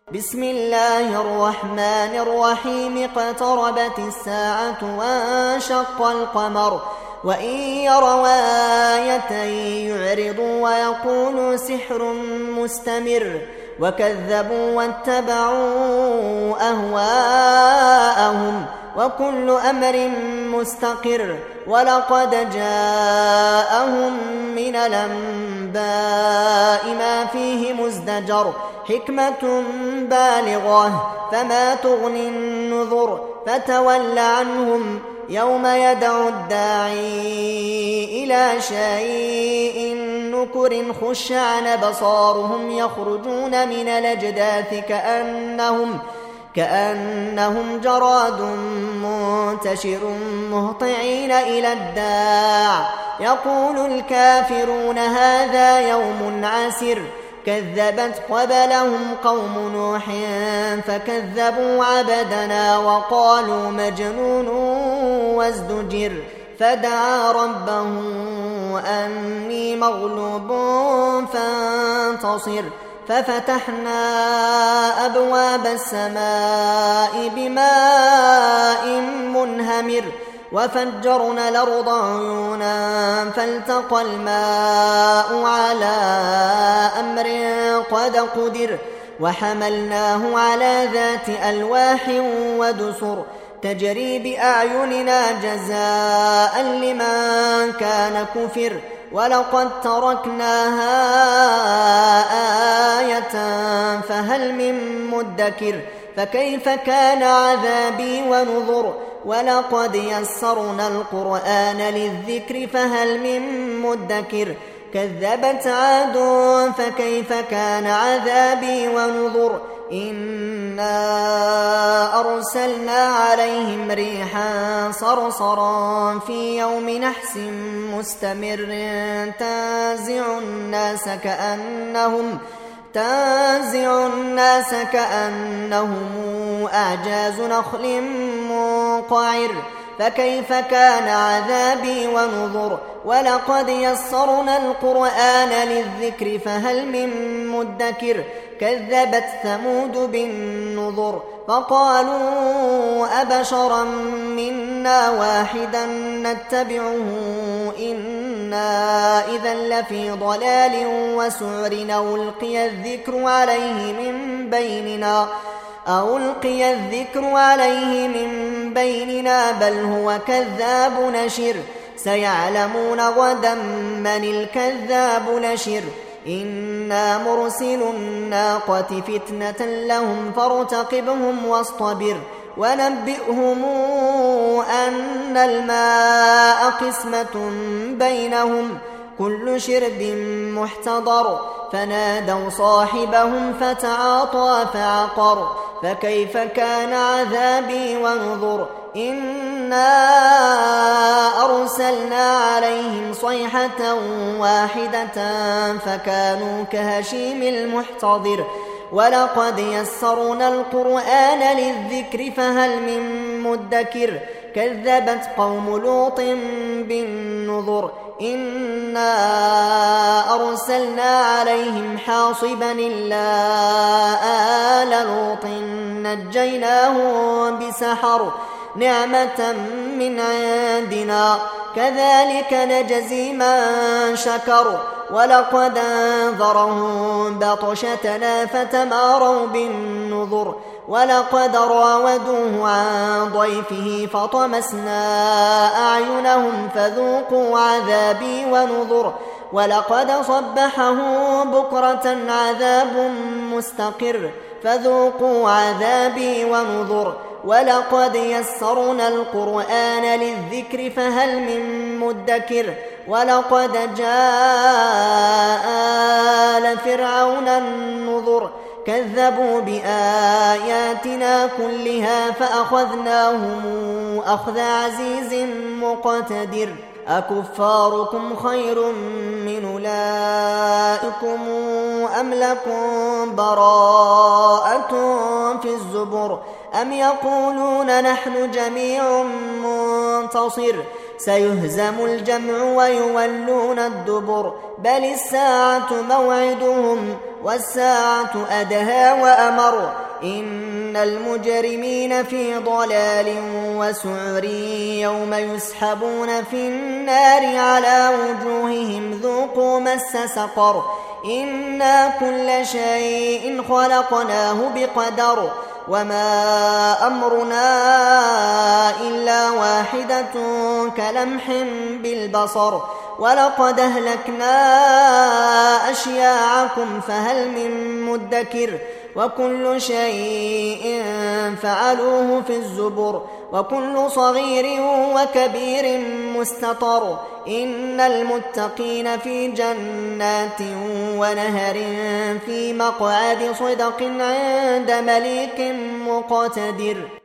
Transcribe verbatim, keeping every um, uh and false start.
بسم الله الرحمن الرحيم اقتربت الساعة وانشق القمر وإن يروا آية يعرضوا ويقولوا سحر مستمر وكذبوا واتبعوا أهواءهم وكل أمر مستقر ولقد جاءهم من الأنباء ما فيه مزدجر حكمة بالغة فما تغني النذر فتول عنهم يوم يدعو الداعي إلى شيء نكر خش عن أبصارهم يخرجون من الأجداث كأنهم كأنهم جراد منتشر مهطعين إلى الداع يقول الكافرون هذا يوم عسر كذبت قبلهم قوم نوح فكذبوا عبدنا وقالوا مجنون وازدجر فدعا ربه أني مغلوب فانتصر ففتحنا أبواب السماء بماء منهمر وفجرنا الأرض عيونا فالتقى الماء على أمر قد قدر وحملناه على ذات ألواح ودسر تجري بأعيننا جزاء لمن كان كفر ولقد تركناها آية فهل من مدكر فكيف كان عذابي ونذر ولقد يسرنا القرآن للذكر فهل من مدكر كذبت عاد فكيف كان عذابي ونذر إنا أرسلنا عليهم ريحا صرصرا في يوم نحس مستمر تنزع الناس كأنهم تنزع الناس كأنهم أعجاز نخل منقعر فكيف كان عذابي ونذر ولقد يسرنا القرآن للذكر فهل من مدكر كذبت ثمود بالنذر فقالوا أبشرا منا واحدا نتبعه إنا إذا لفي ضلال وسعر أو ألقي الذكر عليه من بيننا أو ألقي الذكر عليه من بيننا بل هو كذاب نشر سيعلمون غدا من الكذاب نشر إنا مرسل الناقة فتنة لهم فارتقبهم واصطبر ونبئهم أن الماء قسمة بينهم كل شرب محتضر فنادوا صاحبهم فتعاطى فعقر فكيف كان عذابي ونذر إنا أرسلنا عليهم صيحة واحدة فكانوا كهشيم المحتضر ولقد يسرنا القرآن للذكر فهل من مدكر كذبت قوم لوط بالنذر إنا أرسلنا عليهم حاصبا إلا آل لوط نجيناهم بسحر نعمة من عندنا كذلك نجزي من شكر ولقد أنذرهم بطشتنا فتماروا بالنذر ولقد راودوه عن ضيفه فطمسنا أعينهم فذوقوا عذابي ونذر ولقد صبحه بكرة عذاب مستقر فذوقوا عذابي ونذر ولقد يسرنا القرآن للذكر فهل من مدكر ولقد جاء آل فرعون النذر كذبوا بآياتنا كلها فأخذناهم أخذ عزيز مقتدر أكفاركم خير من أولئكم أم لكم براءة في الزبر أم يقولون نحن جميع منتصر سيهزم الجمع ويولون الدبر بل الساعة موعدهم والساعة أدهى وأمر إن المجرمين في ضلال وسعر يوم يسحبون في النار على وجوههم ذوقوا مس سقر إنا كل شيء خلقناه بقدر وما أمرنا إلا واحدة كلمح بالبصر ولقد أهلكنا أشياعكم فهل من مدكر وكل شيء فعلوه في الزبر وكل صغير وكبير مستطر إن المتقين في جنات ونهر في مقعد صدق عند مليك مقتدر.